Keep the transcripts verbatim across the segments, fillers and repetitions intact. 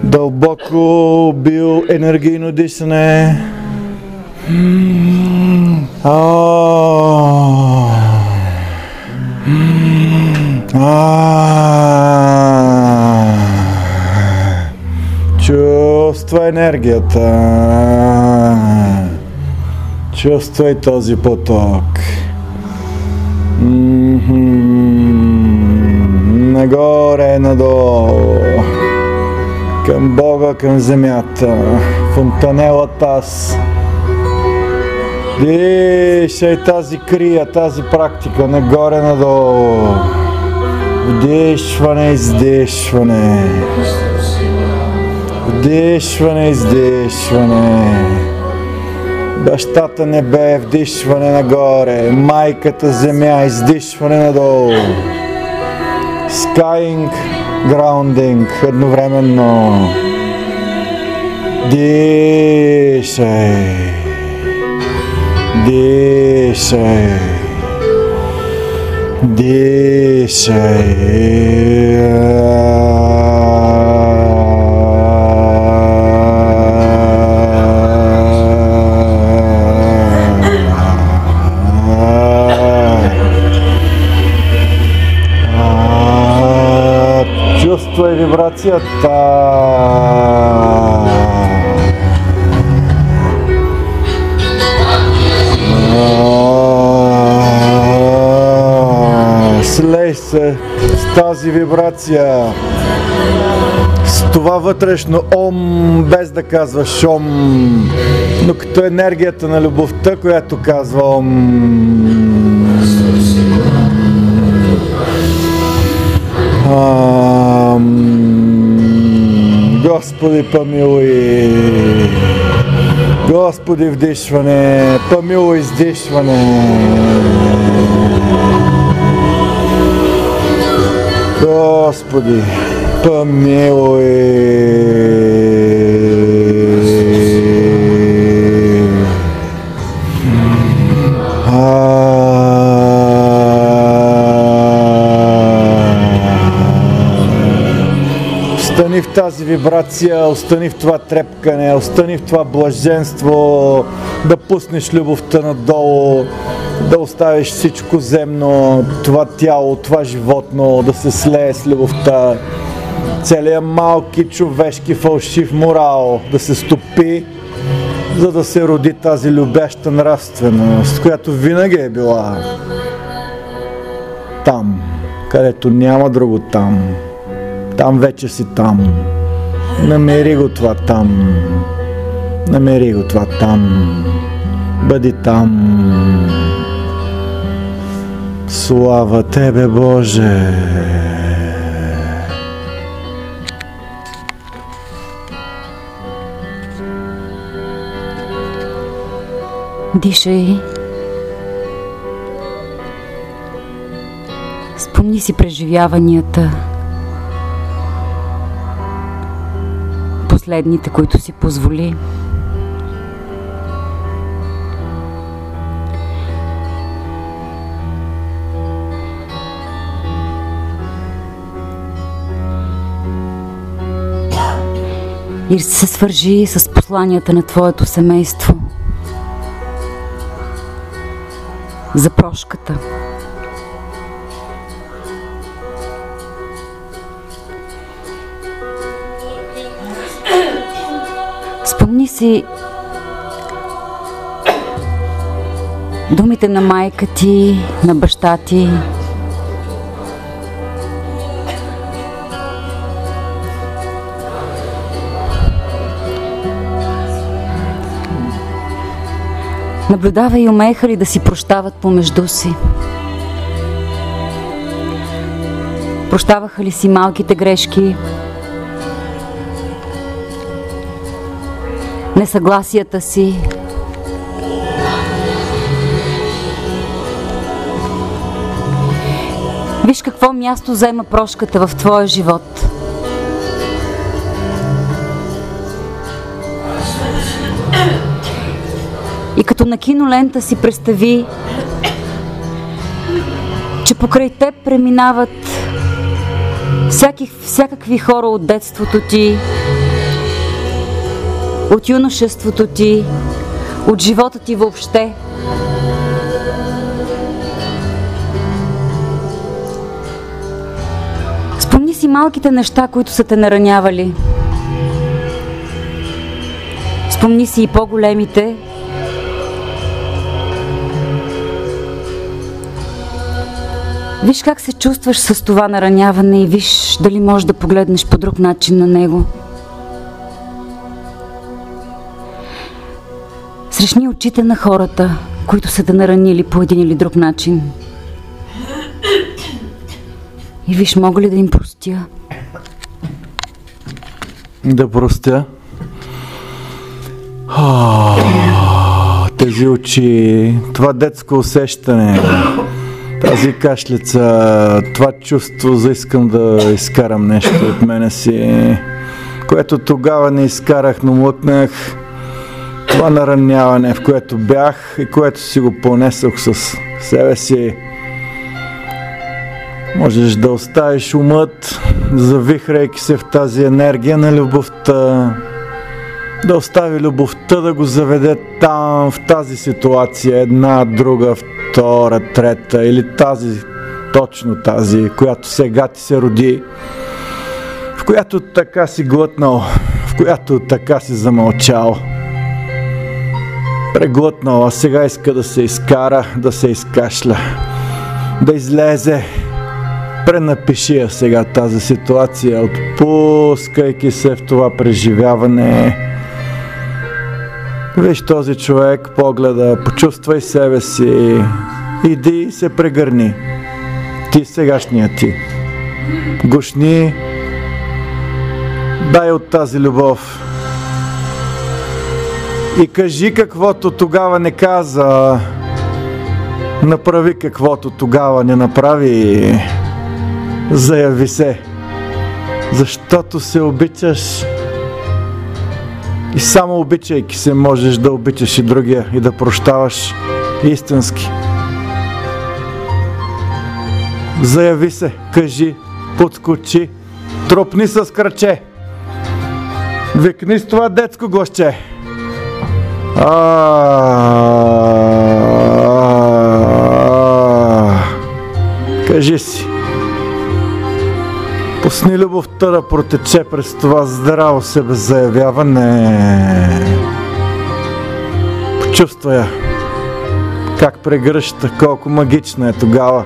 Дълбоко биоенергийно дишане. Чувствай енергията. Чувствай този поток. Нагоре, надолу. Към Бога, към земята. Фонтанела таз. Дишай тази крия, тази практика. Нагоре, надолу. Вдишване, издишване. Вдишване, издишване. Бащата небе, вдишване нагоре. Майката земя, издишване надолу. Skying, grounding едновременно. Дишай. Дишай. Дишай. Чувствай вибрацията. Слей се с тази вибрация, с това вътрешно ом, без да казваш ом, но като енергията на любовта, която казва ом. Господи, помилуй. Господи, вдишване. Помилуй, издишване. Господи, помилуй. Остани в тази вибрация, остани в това трепкане, остани в това блаженство, да пуснеш любовта надолу, да оставиш всичко земно, това тяло, това животно, да се слее с любовта. Целият малки човешки фалшив морал да се стопи, за да се роди тази любяща нравственост, която винаги е била там, където няма друго там. Там вече си там. Намери го това там. Намери го това там. Бъди там. Слава Тебе, Боже! Дишай. Спомни си преживяванията. Последните, които си позволи. И се свържи с посланията на твоето семейство. За прошката. Спомни си думите на майка ти, на баща ти. Наблюдавай и умееха ли да си прощават помежду си. Прощаваха ли си малките грешки, несъгласията си, виж какво място взема прошката в твоя живот. И като на кинолента си представи, че покрай теб преминават всякакви, всякакви хора от детството ти, от юношеството ти, от живота ти въобще. Спомни си малките неща, които са те наранявали. Спомни си и по-големите. Виж как се чувстваш с това нараняване и виж дали можеш да погледнеш по друг начин на него. Срещни очите на хората, които са те наранили по един или друг начин. И виж, мога ли да им простя? Да простя? О, тези очи, това детско усещане, тази кашлица, това чувство за искам да изкарам нещо от мене си, което тогава не изкарах, но млъкнах. Това нараняване, в което бях и което си го понесох с себе си. Можеш да оставиш умът, завихрайки се в тази енергия на любовта, да остави любовта да го заведе там, в тази ситуация, една, друга, втора, трета или тази, точно тази, която сега ти се роди, в която така си глътнал, в която така си замълчал. Преглътнал, а сега иска да се изкара, да се изкашля, да излезе. Пренапиши я сега тази ситуация, отпускайки се в това преживяване. Виж този човек, погледа, почувствай себе си, иди и се прегърни. Ти сегашния ти. Гушни, дай от тази любов. И кажи каквото тогава не каза, направи каквото тогава не направи, заяви се, защото се обичаш и само обичайки се можеш да обичаш и другия и да прощаваш истински. Заяви се, кажи, подскочи, тропни с краче, викни с това детско гласче. Кажи си, пусни любовта да протече през това здраво себезаявяване. Почувствай я, как прегръща, колко магична е тогава.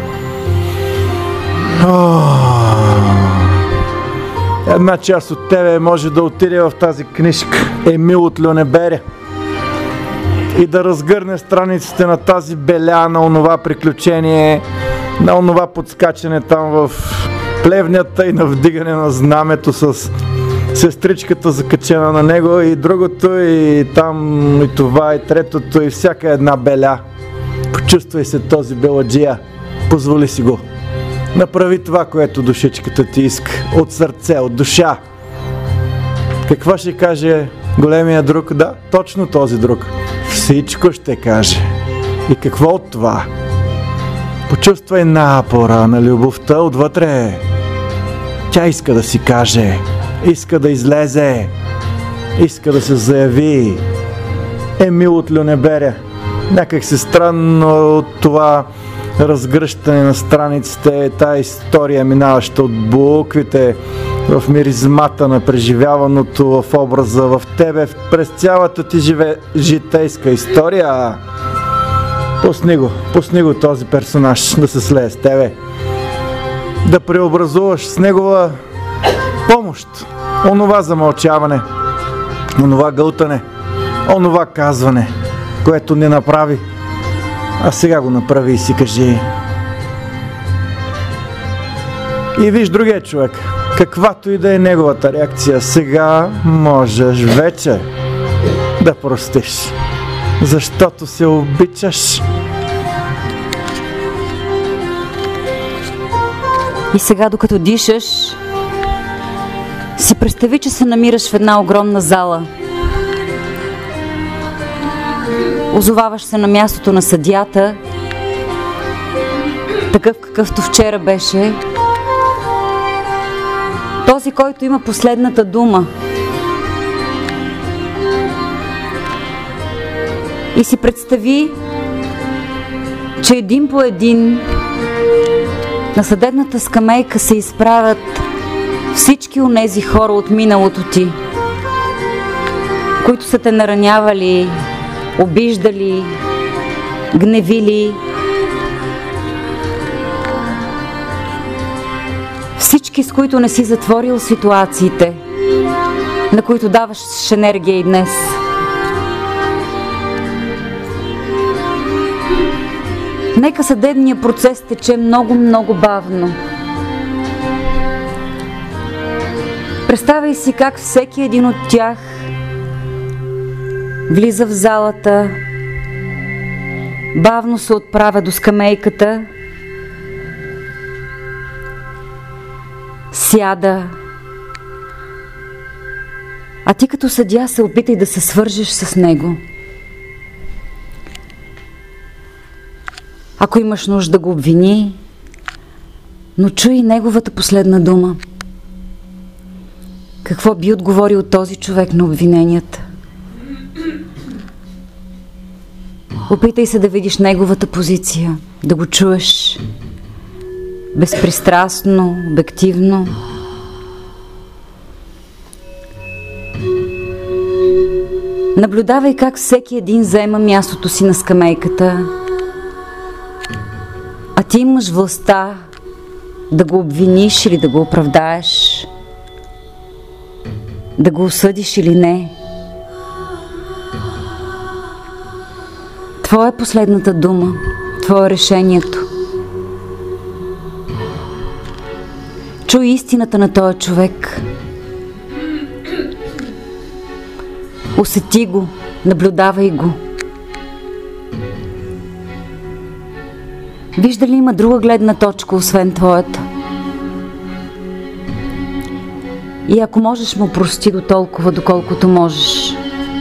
Една част от тебе може да отиде в тази книжка Емил от Люнеберя и да разгърне страниците на тази беля, на онова приключение, на онова подскачане там в плевнята и на вдигане на знамето с сестричката закачена на него и другото и там и това и третото и всяка една беля. Почувствай се този беладжия, позволи си го. Направи това, което душичката ти иска, от сърце, от душа. Какво ще каже големия друг? Да, точно този друг. Всичко ще каже. И какво от това? Почувствай напора на любовта отвътре. Тя иска да си каже, иска да излезе, иска да се заяви. Емил от Люнеберя. Някак се странно от това разгръщане на страниците, тая история, минаваща от буквите, в миризмата на преживяваното, в образа, в тебе, през цялата ти живе, житейска история. Пусни го, пусни го този персонаж да се слее с тебе, да преобразуваш с негова помощ онова замълчаване, онова гълтане, онова казване, което не направи, а сега го направи и си кажи. И виж другия човек, каквато и да е неговата реакция, сега можеш вече да простиш, защото се обичаш. И сега, докато дишаш, си представи, че се намираш в една огромна зала. Озоваваш се на мястото на съдията, такъв какъвто вчера беше, този, който има последната дума. И си представи, че един по един на съдебната скамейка се изправят всички онези хора от миналото ти, които са те наранявали, обиждали, гневили. Всички, с които не си затворил ситуациите, на които даваш енергия и днес. Нека съдебният процес тече много-много бавно. Представяй си как всеки един от тях влиза в залата, бавно се отправя до скамейката, сяда, а ти като съдия се опитай да се свържеш с него. Ако имаш нужда да го обвини, но чуй неговата последна дума. Какво би отговорил този човек на обвиненията? Опитай се да видиш неговата позиция, да го чуеш безпристрастно, обективно. Наблюдавай как всеки един заема мястото си на скамейката, а ти имаш властта да го обвиниш или да го оправдаеш, да го осъдиш или не. Твоя е последната дума, твое е решението. Чуй истината на този човек. Усети го, наблюдавай го. Вижда ли има друга гледна точка, освен твоята? И ако можеш, му прости до толкова, доколкото можеш.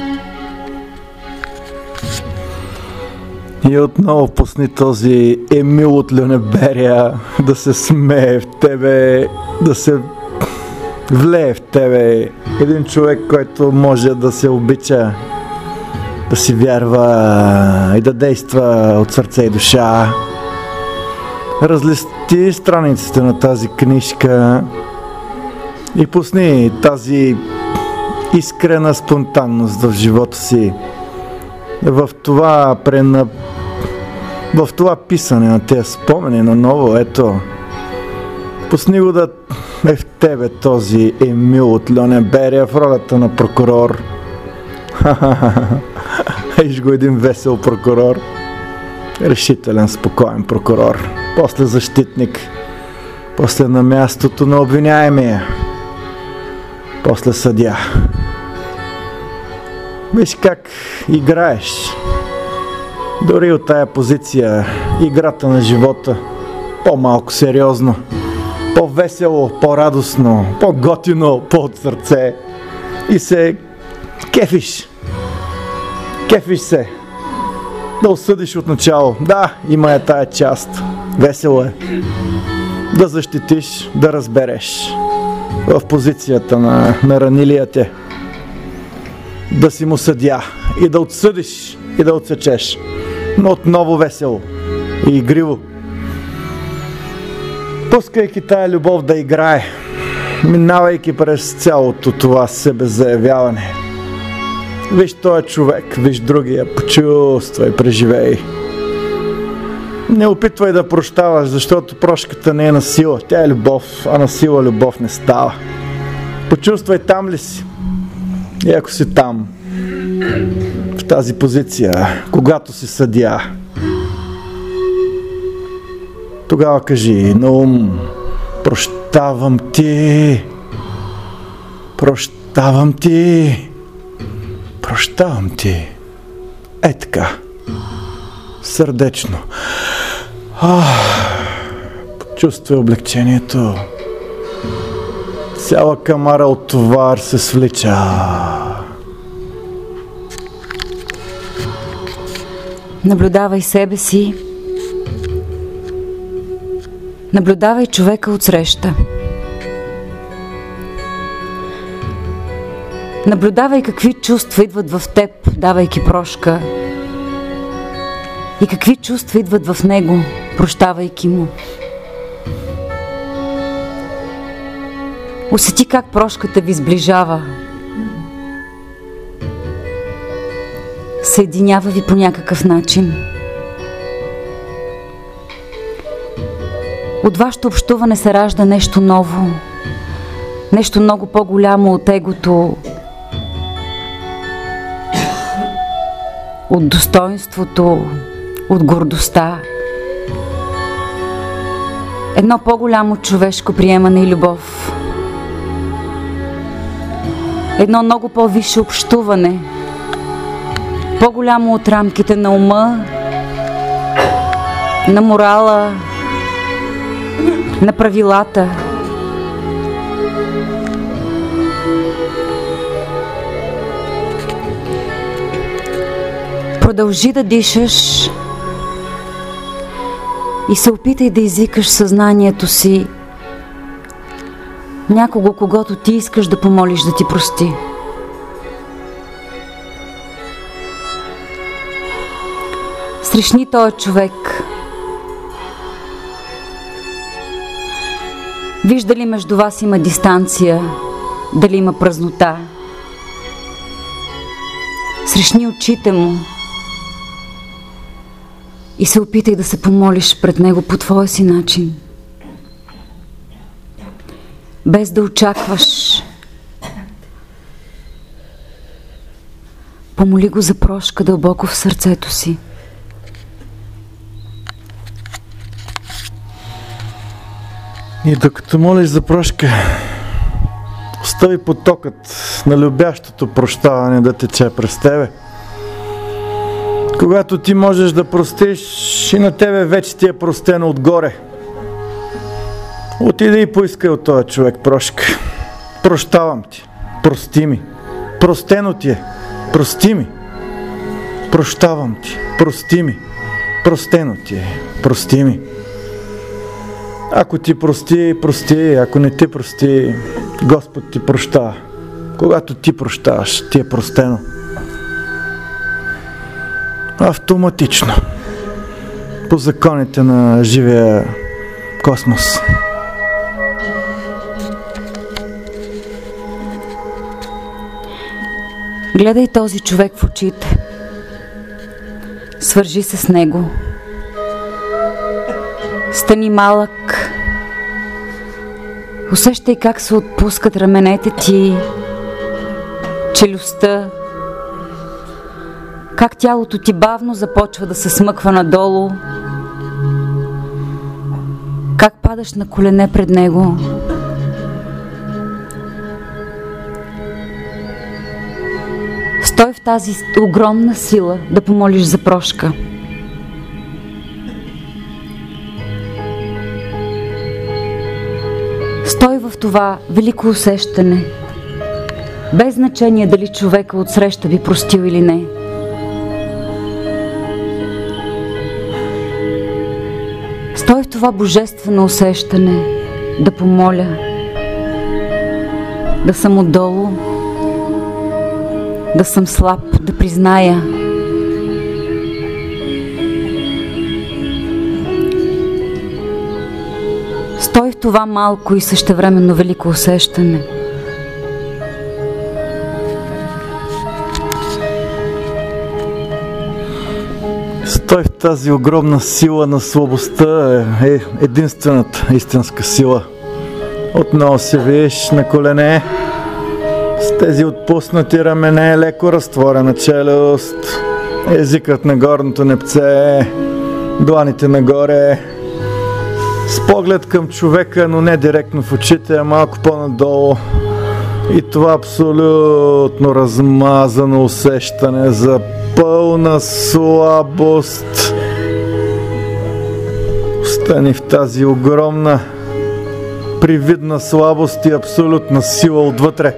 И отново пусни този Емил от Люнеберия да се смее в тебе, да се влее в тебе. Един човек, който може да се обича, да си вярва и да действа от сърце и душа. Разлисти страниците на тази книжка и пусни тази искрена спонтанност в живота си. В това прена... в това писане на тези спомени наново, ето, пусни го да е в тебе този Емил от Люнеберия в ролята на прокурор. Еш го един весел прокурор, решителен, спокоен прокурор, после защитник, после на мястото на обвиняемия, после съдия. Виж как играеш. Дори от тая позиция, играта на живота, по-малко сериозно, по-весело, по-радостно, по-готино, по-от сърце. И се кефиш. Кефиш се. Да осъдиш от начало. Да, има е тая част. Весело е. Да защитиш, да разбереш. В позицията на наранилия те. Да си му съдия и да отсъдиш и да отсечеш. Но отново весело и игриво. Пускайки тая любов да играе, минавайки през цялото това себезаявяване. Виж този човек, виж другия, почувствай, преживей. Не опитвай да прощаваш, защото прошката не е на сила. Тя е любов, а на сила любов не става. Почувствай там ли си. И ако си там, в тази позиция, когато си съдия, тогава кажи на ум: прощавам ти, прощавам ти, прощавам ти. Е така, сърдечно. Почувствай облегчението. Цяла камара от товар се свлича. Наблюдавай себе си. Наблюдавай човека отсреща. Наблюдавай какви чувства идват в теб, давайки прошка. И какви чувства идват в него, прощавайки му. Усети как прошката ви сближава. Съединява ви по някакъв начин. От вашето общуване се ражда нещо ново, нещо много по-голямо от егото, от достоинството, от гордостта. Едно по-голямо човешко приемане и любов. Едно много по-висше общуване, по-голямо от рамките на ума, на морала, на правилата. Продължи да дишаш и се опитай да извикаш съзнанието си някого, когото ти искаш да помолиш да ти прости. Срещни този човек. Вижда ли между вас има дистанция, дали има празнота. Срещни очите му и се опитай да се помолиш пред него по твоя си начин. Без да очакваш. Помоли го за прошка дълбоко в сърцето си. И докато молиш за прошка, остави потокът на любящото прощаване да тече през тебе. Когато ти можеш да простиш, и на тебе вече ти е простено отгоре. Отиди и поискай от този човек прошка. Прощавам ти. Прости ми. Простено ти е. Прости ми. Прощавам ти. Прости ми. Простено ти е. Прости ми. Ако ти прости, прости. Ако не ти прости, Господ ти прощава. Когато ти прощаваш, ти е простено. Автоматично. По законите на живия космос. Гледай този човек в очите. Свържи се с него. Стани малък. Усещай как се отпускат раменете ти, челюстта, как тялото ти бавно започва да се смъква надолу, как падаш на колене пред него. Стой в тази огромна сила да помолиш за прошка. Стой в това велико усещане, без значение дали човека отсреща ви простил или не. Стой в това божествено усещане да помоля, да съм отдолу, да съм слаб, да призная. Стой в това малко и същевременно велико усещане. Стой в тази огромна сила на слабостта, е единствената истинска сила. Отново се виж на колене, с тези отпуснати рамене, леко разтворена челюст, езикът на горното непце, дланите нагоре, с поглед към човека, но не директно в очите, а малко по-надолу. И това абсолютно размазано усещане за пълна слабост. Остани в тази огромна привидна слабост и абсолютна сила отвътре.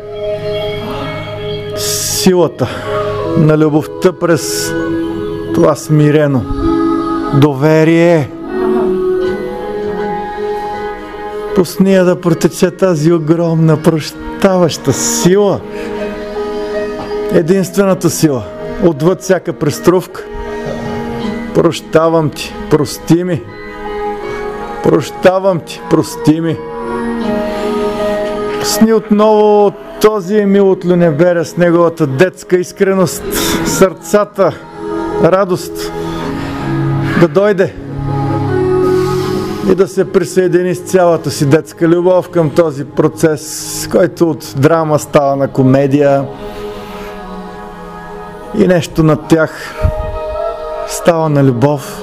Силата на любовта през това смирено доверие. Пусни я да протече тази огромна прощаваща сила. Единствената сила, отвъд всяка преструвка, Прощавам ти, прости ми. Прощавам ти, прости ми. Сни отново този Емил от Люнеберя с неговата детска искреност, сърцата, радост да дойде и да се присъедини с цялата си детска любов към този процес, който от драма става на комедия и нещо над тях става на любов.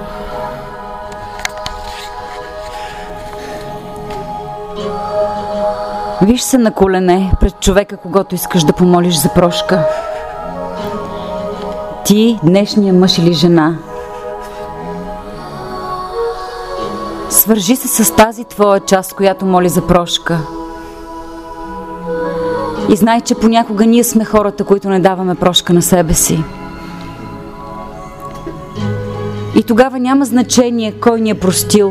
Виж се на колене пред човека, когато искаш да помолиш за прошка. Ти, днешния мъж или жена, свържи се с тази твоя част, която моли за прошка. И знай, че понякога ние сме хората, които не даваме прошка на себе си. И тогава няма значение кой ни е простил.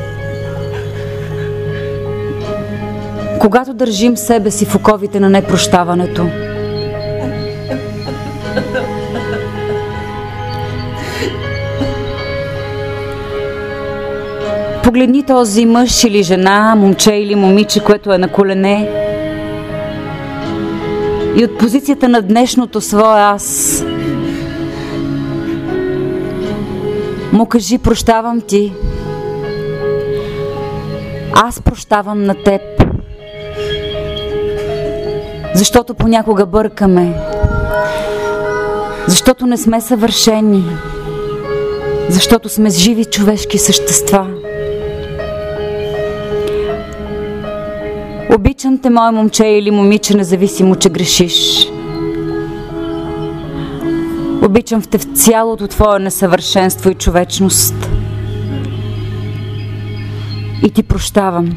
Когато държим себе си в оковите на непрощаването. Погледни този мъж или жена, момче или момиче, което е на колене, и от позицията на днешното свое аз му кажи: прощавам ти. Аз прощавам на теб. Защото понякога бъркаме. Защото не сме съвършени. Защото сме живи човешки същества. Обичам те, мое момче или момиче, независимо, че грешиш. Обичам те в цялото твое несъвършенство и човечност. И ти прощавам.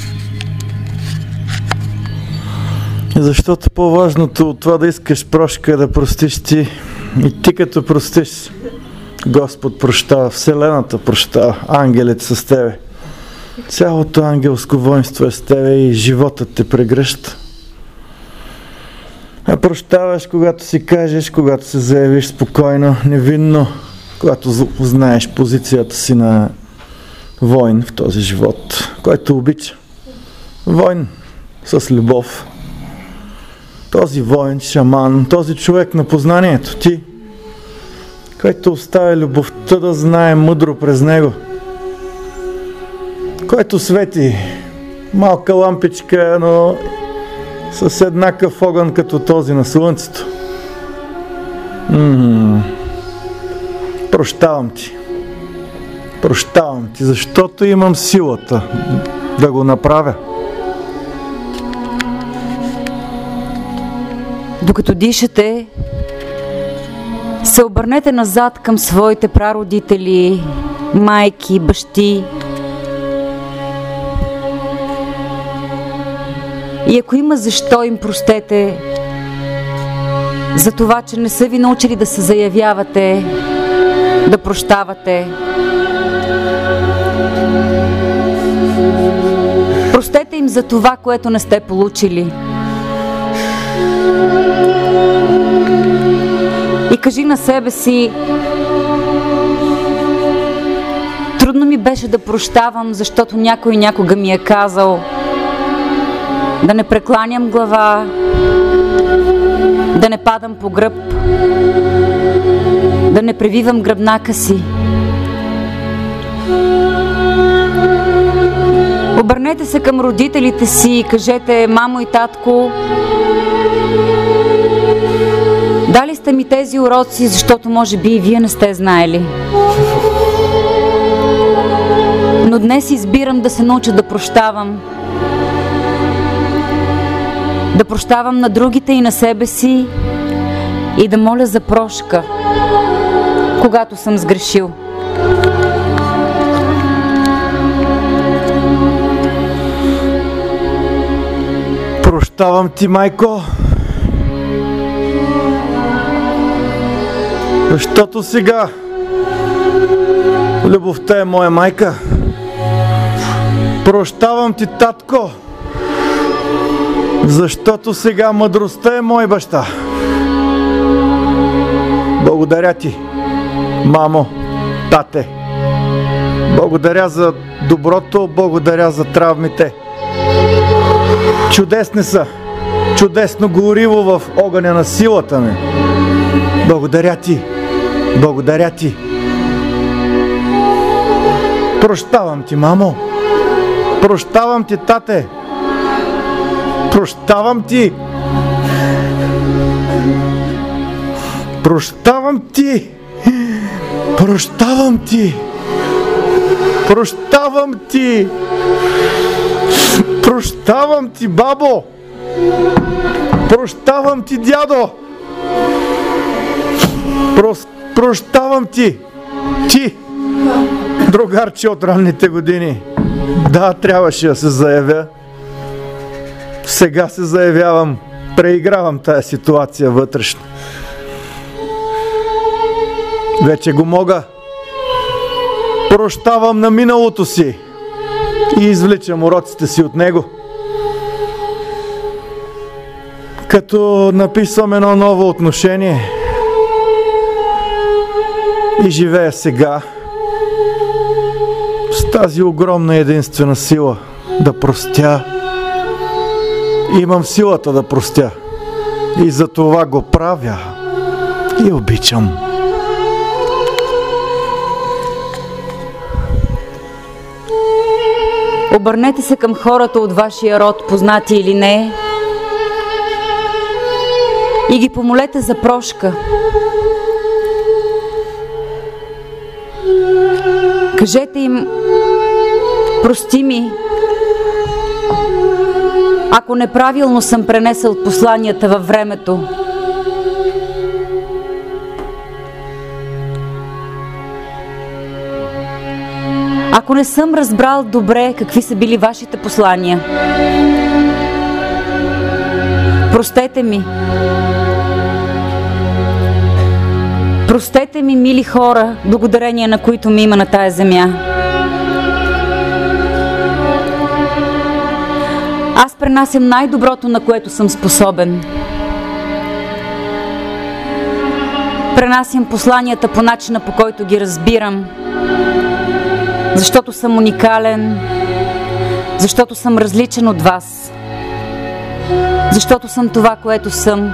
Защото по-важното от това да искаш прошка е да простиш ти. И ти като простиш, Господ прощава, Вселената прощава, ангелите са с тебе. Цялото ангелско воинство е с тебе и животът те прегръща. А прощаваш, когато си кажеш, когато се заявиш спокойно, невинно, когато знаеш позицията си на войн в този живот, който обича. Войн с любов. Този воин, шаман, този човек на познанието, ти, който оставя любовта да знае мъдро през него, който свети малка лампичка, но с еднакъв огън като този на слънцето. М-м-м. Прощавам ти. Прощавам ти, защото имам силата да го направя. Докато дишате, се обърнете назад към своите прародители, майки, бащи. И ако има защо, им простете за това, че не са ви научили да се заявявате, да прощавате. Простете им за това, което не сте получили. И кажи на себе си: трудно ми беше да прощавам, защото някой някога ми е казал да не прекланям глава, да не падам по гръб, да не превивам гръбнака си. Обърнете се към родителите си и кажете: мамо и татко, дали сте ми тези уроци, защото може би и вие не сте знаели. Но днес избирам да се науча да прощавам. Да прощавам на другите и на себе си и да моля за прошка, когато съм сгрешил. Прощавам ти, майко, защото сега любовта е моя майка. Прощавам ти, татко, защото сега мъдростта е мой баща. Благодаря ти, мамо, Тате, благодаря за доброто, благодаря за травмите. Чудесни са, чудесно гориво в огъня на силата ми. Благодаря ти, благодаря ти. Прощавам ти, мамо. Прощавам ти, тате. Прощавам ти. Прощавам ти. Прощавам ти. Прощавам ти. Прощавам ти, бабо. Прощавам ти, дядо. Прос, прощавам ти. Ти, другарче от ранните години. Да, трябваше да се заявя. Сега се заявявам. Преигравам тая ситуация вътрешно. Вече го мога. Прощавам на миналото си и извличам уроците си от него. Като написвам едно ново отношение и живея сега с тази огромна единствена сила да простя. Имам силата да простя и за това го правя и обичам. Обърнете се към хората от вашия род, познати или не, и ги помолете за прошка. Кажете им: прости ми, ако неправилно съм пренесъл посланията във времето. Ако не съм разбрал добре какви са били вашите послания, простете ми. Простете ми, мили хора, благодарение на които ми има на тая земя. Аз пренасям най-доброто, на което съм способен. Пренасям посланията по начина, по който ги разбирам, защото съм уникален, защото съм различен от вас, защото съм това, което съм.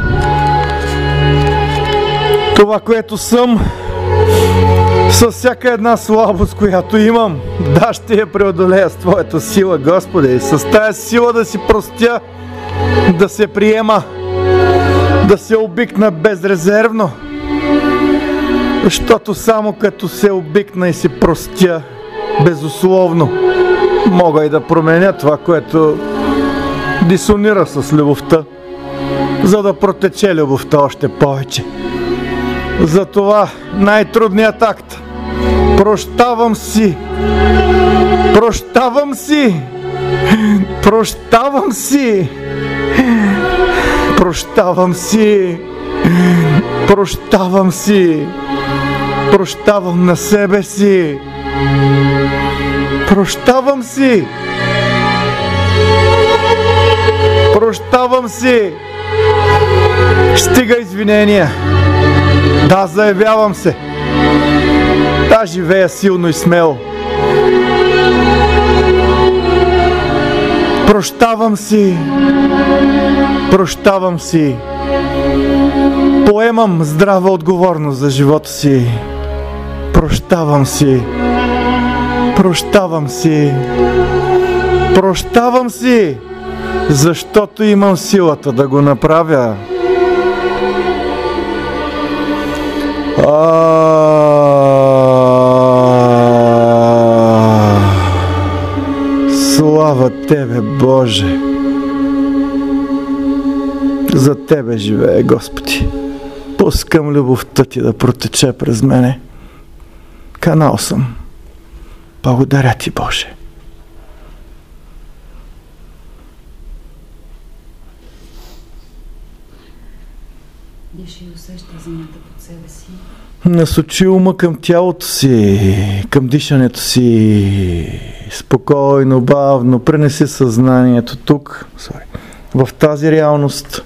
Това, което съм, с всяка една слабост, която имам, да, ще я преодолея с Твоята сила, Господи. С тая сила да си простя, да се приема, да се обикна безрезервно. Защото само като се обикна и си простя безусловно, мога и да променя това, което дисонира с любовта, за да протече любовта още повече. Затова най-трудният акт. Прощавам си. Прощавам си. Прощавам си. Прощавам си. Прощавам си. Прощавам на себе си. Прощавам си. Прощавам си. Стига извинения. Да, заявявам се. Да, живея силно и смело. Прощавам си. Прощавам си. Поемам здрава отговорност за живота си. Прощавам си. Прощавам си. Прощавам си, защото имам силата да го направя. А... Слава Тебе, Боже! За Тебе живее, Господи! Пускам любовта Ти да протече през мене. Канал съм. Благодаря Ти, Боже! Диши и усеща земята под себе си. Насочи ума към тялото си, към дишането си. Спокойно, бавно, пренеси съзнанието тук, sorry, в тази реалност.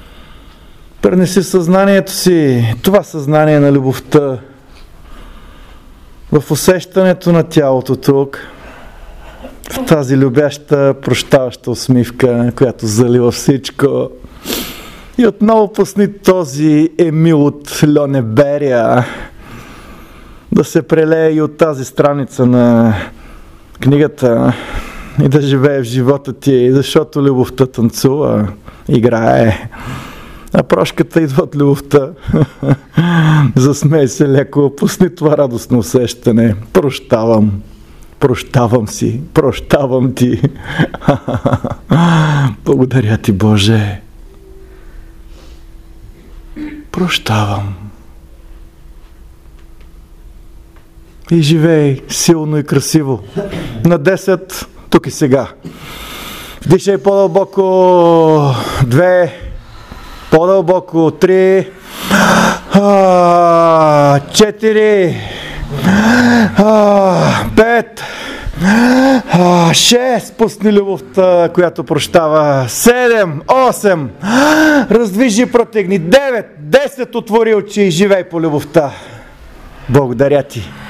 Пренеси съзнанието си, това съзнание на любовта. в усещането на тялото тук, в тази любяща, прощаваща усмивка, която залива всичко. И отново пусни този Емил от Льонеберия да се прелее и от тази страница на книгата и да живее в живота ти, защото любовта танцува, играе, а прошката идва от любовта. Засмей се леко, пусни това радостно усещане. Прощавам. Прощавам си. Прощавам ти. Благодаря ти, Боже. Прощавам. И живей силно и красиво. На десет, тук и сега. Вдишай по-дълбоко. Две. По-дълбоко. Три. А, четири. А, пет. А, шест. Пусни любовта, която прощава. Седем. Осем. Раздвижи, протегни. Девет. Десет. Отвори очи и живей по любовта. Благодаря ти.